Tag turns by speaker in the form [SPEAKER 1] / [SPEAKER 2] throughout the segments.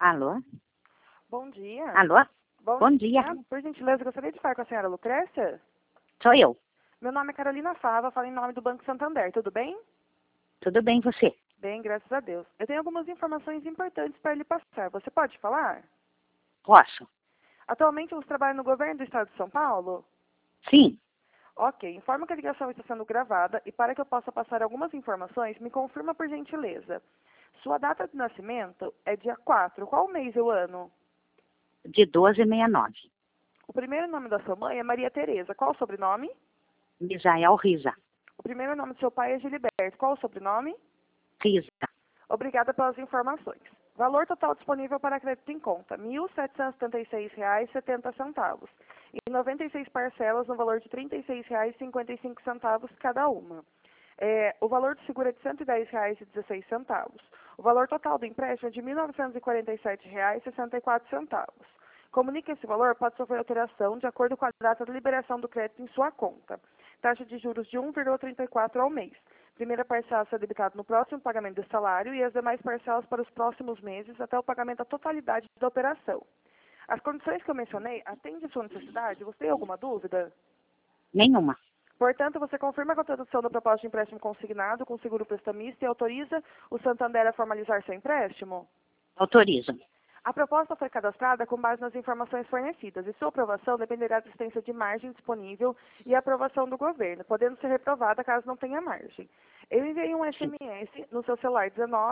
[SPEAKER 1] Alô?
[SPEAKER 2] Bom dia.
[SPEAKER 1] Alô?
[SPEAKER 2] Bom
[SPEAKER 1] Bom dia.
[SPEAKER 2] Por gentileza, gostaria de falar com a senhora Lucrécia?
[SPEAKER 1] Sou eu.
[SPEAKER 2] Meu nome é Carolina Fava, falo em nome do Banco Santander, tudo bem?
[SPEAKER 1] Tudo bem, você?
[SPEAKER 2] Bem, graças a Deus. Eu tenho algumas informações importantes para lhe passar. Você pode falar?
[SPEAKER 1] Posso?
[SPEAKER 2] Atualmente você trabalha no governo do estado de São Paulo?
[SPEAKER 1] Sim.
[SPEAKER 2] Ok, informo que a ligação está sendo gravada e para que eu possa passar algumas informações, me confirma por gentileza. Sua data de nascimento é dia 4. Qual mês e o ano?
[SPEAKER 1] De 1269.
[SPEAKER 2] O primeiro nome da sua mãe é Maria Tereza. Qual o sobrenome?
[SPEAKER 1] Misael Riza.
[SPEAKER 2] O primeiro nome do seu pai é Giliberto. Qual o sobrenome?
[SPEAKER 1] Riza.
[SPEAKER 2] Obrigada pelas informações. Valor total disponível para crédito em conta, R$ 1.776,70. E 96 parcelas no valor de R$ 36,55 cada uma. O valor do seguro é de R$ 110,16. O valor total do empréstimo é de R$ 1.947,64. Comunique esse valor, pode sofrer alteração de acordo com a data de liberação do crédito em sua conta. Taxa de juros de 1,34 ao mês. Primeira parcela será debitada no próximo pagamento do salário e as demais parcelas para os próximos meses até o pagamento da totalidade da operação. As condições que eu mencionei atendem a sua necessidade? Você tem alguma dúvida?
[SPEAKER 1] Nenhuma.
[SPEAKER 2] Portanto, você confirma a contratação da proposta de empréstimo consignado com seguro prestamista e autoriza o Santander a formalizar seu empréstimo?
[SPEAKER 1] Autorizo.
[SPEAKER 2] A proposta foi cadastrada com base nas informações fornecidas e sua aprovação dependerá da existência de margem disponível e aprovação do governo, podendo ser reprovada caso não tenha margem. Eu enviei um SMS no seu celular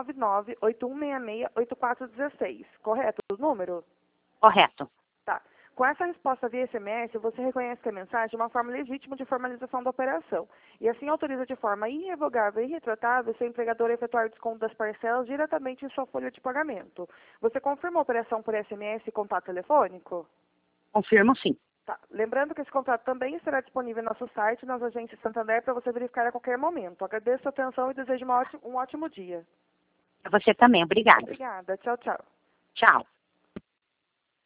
[SPEAKER 2] 19981668416, correto o número?
[SPEAKER 1] Correto.
[SPEAKER 2] Tá. Com essa resposta via SMS, você reconhece que a mensagem é uma forma legítima de formalização da operação e assim autoriza de forma irrevogável e irretratável seu empregador a efetuar o desconto das parcelas diretamente em sua folha de pagamento. Você confirma a operação por SMS e contato telefônico?
[SPEAKER 1] Confirmo sim.
[SPEAKER 2] Tá. Lembrando que esse contrato também estará disponível no nosso site, nas agências Santander, para você verificar a qualquer momento. Agradeço a atenção e desejo um ótimo dia.
[SPEAKER 1] Você também. Obrigada.
[SPEAKER 2] Obrigada. Tchau, tchau.
[SPEAKER 1] Tchau.